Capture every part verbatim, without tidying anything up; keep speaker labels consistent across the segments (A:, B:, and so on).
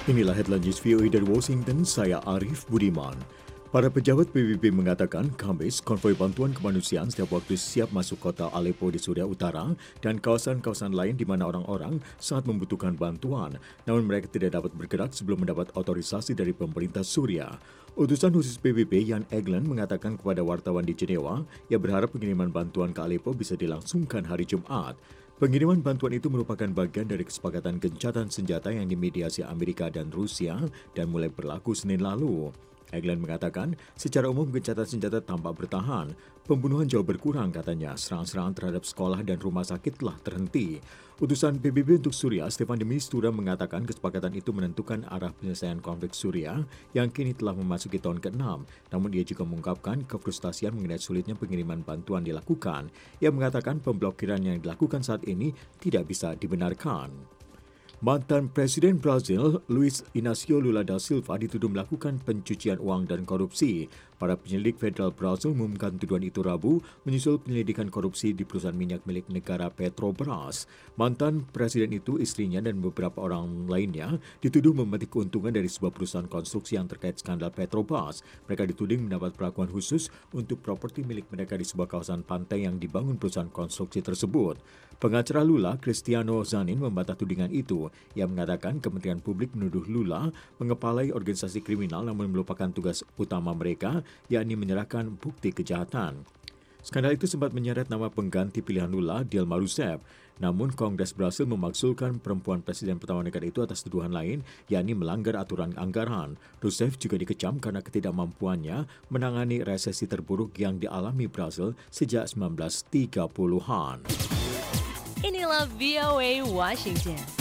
A: Inilah headline news V O A dari Washington, saya Arif Budiman. Para pejabat P B B mengatakan Khamis konvoi bantuan kemanusiaan setiap waktu siap masuk kota Aleppo di Suriah Utara dan kawasan-kawasan lain di mana orang-orang sangat membutuhkan bantuan, namun mereka tidak dapat bergerak sebelum mendapat otorisasi dari pemerintah Suriah. Utusan khusus P B B Jan Egeland mengatakan kepada wartawan di Jenewa, ia berharap pengiriman bantuan ke Aleppo bisa dilangsungkan hari Jumat. Pengiriman bantuan itu merupakan bagian dari kesepakatan gencatan senjata yang dimediasi Amerika dan Rusia dan mulai berlaku Senin lalu. Egeland mengatakan, secara umum gencatan senjata tampak bertahan. Pembunuhan jauh berkurang katanya, serangan-serangan terhadap sekolah dan rumah sakit telah terhenti. Utusan P B B untuk Suriah, Stefan de Mistura mengatakan kesepakatan itu menentukan arah penyelesaian konflik Suriah yang kini telah memasuki tahun keenam. Namun ia juga mengungkapkan kefrustasian mengenai sulitnya pengiriman bantuan dilakukan. Ia mengatakan pemblokiran yang dilakukan saat ini tidak bisa dibenarkan. Mantan Presiden Brazil, Luiz Inácio Lula da Silva dituduh melakukan pencucian uang dan korupsi. Para penyelidik federal Brazil mengumumkan tuduhan itu Rabu menyusul penyelidikan korupsi di perusahaan minyak milik negara Petrobras. Mantan presiden itu, istrinya dan beberapa orang lainnya dituduh memetik keuntungan dari sebuah perusahaan konstruksi yang terkait skandal Petrobras. Mereka dituding mendapat perlakuan khusus untuk properti milik mereka di sebuah kawasan pantai yang dibangun perusahaan konstruksi tersebut. Pengacara Lula, Cristiano Zanin, membantah tudingan itu. Ia mengatakan Kementerian Publik menuduh Lula mengepalai organisasi kriminal namun melupakan tugas utama mereka, yakni menyerahkan bukti kejahatan. Skandal itu sempat menyeret nama pengganti pilihan Lula, Dilma Rousseff. Namun Kongres Brasil memakzulkan perempuan presiden pertama negara itu atas tuduhan lain, yakni melanggar aturan anggaran. Rousseff juga dikecam karena ketidakmampuannya menangani resesi terburuk yang dialami Brasil sejak sembilan belas tiga puluhan.
B: Inilah V O A Washington.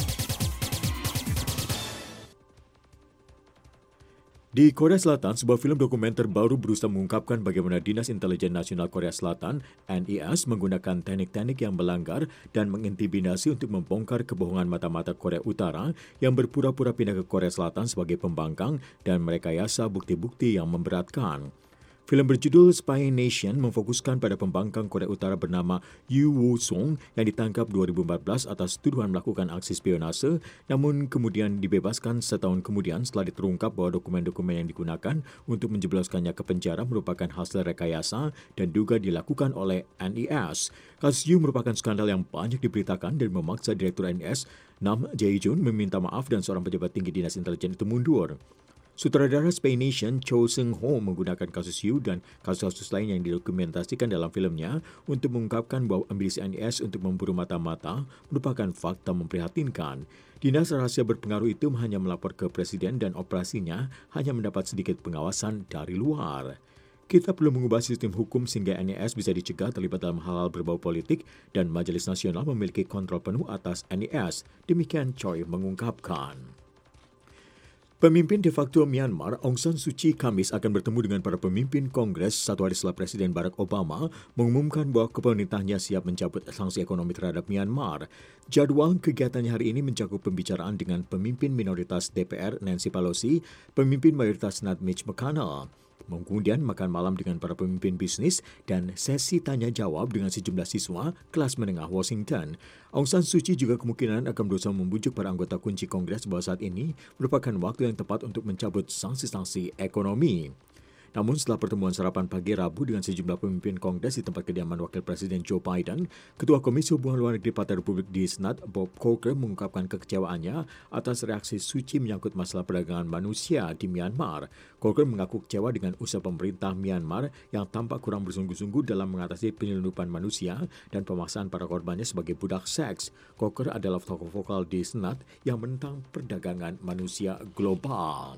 A: Di Korea Selatan, sebuah film dokumenter baru berusaha mengungkapkan bagaimana Dinas Intelijen Nasional Korea Selatan (N I S) menggunakan teknik-teknik yang melanggar dan mengintimidasi untuk membongkar kebohongan mata-mata Korea Utara yang berpura-pura pindah ke Korea Selatan sebagai pembangkang dan merekayasa bukti-bukti yang memberatkan. Film berjudul Spy Nation memfokuskan pada pembangkang Korea Utara bernama Yoo Woo-sung yang ditangkap dua ribu empat belas atas tuduhan melakukan aksi spionase, namun kemudian dibebaskan setahun kemudian setelah terungkap bahwa dokumen-dokumen yang digunakan untuk menjebloskannya ke penjara merupakan hasil rekayasa dan juga dilakukan oleh N I S. Kasus Yoo merupakan skandal yang banyak diberitakan dan memaksa Direktur N I S, Nam Jae-jun, meminta maaf dan seorang pejabat tinggi Dinas Intelijen itu mundur. Sutradara Spy Nation Cho Seung-ho menggunakan kasus Yoo dan kasus-kasus lain yang didokumentasikan dalam filmnya untuk mengungkapkan bahwa ambisi N I S untuk memburu mata-mata merupakan fakta memprihatinkan. Dinas rahasia berpengaruh itu hanya melapor ke presiden dan operasinya hanya mendapat sedikit pengawasan dari luar. Kita perlu mengubah sistem hukum sehingga N I S bisa dicegah terlibat dalam hal-hal berbau politik dan Majelis Nasional memiliki kontrol penuh atas N I S. Demikian Choi mengungkapkan. Pemimpin de facto Myanmar, Aung San Suu Kyi, Khamis akan bertemu dengan para pemimpin Kongres satu hari setelah Presiden Barack Obama mengumumkan bahwa pemerintahnya siap mencabut sanksi ekonomi terhadap Myanmar. Jadwal kegiatannya hari ini mencakup pembicaraan dengan pemimpin minoritas D P R Nancy Pelosi, pemimpin mayoritas Senat Mitch McConnell. Kemudian makan malam dengan para pemimpin bisnis dan sesi tanya-jawab dengan sejumlah siswa kelas menengah Washington. Aung San Suu Kyi juga kemungkinan akan berusaha membujuk para anggota kunci Kongres bahwa saat ini merupakan waktu yang tepat untuk mencabut sanksi-sanksi ekonomi. Namun setelah pertemuan sarapan pagi Rabu dengan sejumlah pemimpin Kongres di tempat kediaman Wakil Presiden Joe Biden, Ketua Komisi Hubungan Luar Negeri Partai Republik di Senat Bob Corker mengungkapkan kekecewaannya atas reaksi Suu Kyi menyangkut masalah perdagangan manusia di Myanmar. Corker mengaku kecewa dengan usaha pemerintah Myanmar yang tampak kurang bersungguh-sungguh dalam mengatasi penyelundupan manusia dan pemaksaan para korbannya sebagai budak seks. Corker adalah tokoh vokal di Senat yang menentang perdagangan manusia global.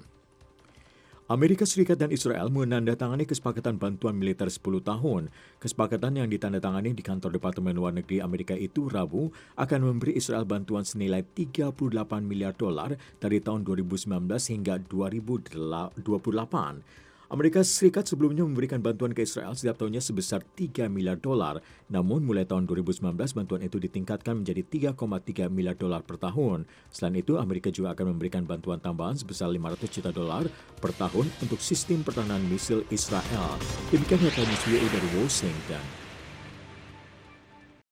A: Amerika Serikat dan Israel menandatangani kesepakatan bantuan militer sepuluh tahun. Kesepakatan yang ditandatangani di kantor Departemen Luar Negeri Amerika itu Rabu akan memberi Israel bantuan senilai tiga puluh delapan miliar dolar dari tahun dua ribu sembilan belas hingga dua ribu dua puluh delapan. Amerika Serikat sebelumnya memberikan bantuan ke Israel setiap tahunnya sebesar tiga miliar dolar. Namun mulai tahun dua ribu sembilan belas bantuan itu ditingkatkan menjadi tiga koma tiga miliar dolar per tahun. Selain itu, Amerika juga akan memberikan bantuan tambahan sebesar lima ratus juta dolar per tahun untuk sistem pertahanan misil Israel. Demikian headline news V O A dari Washington.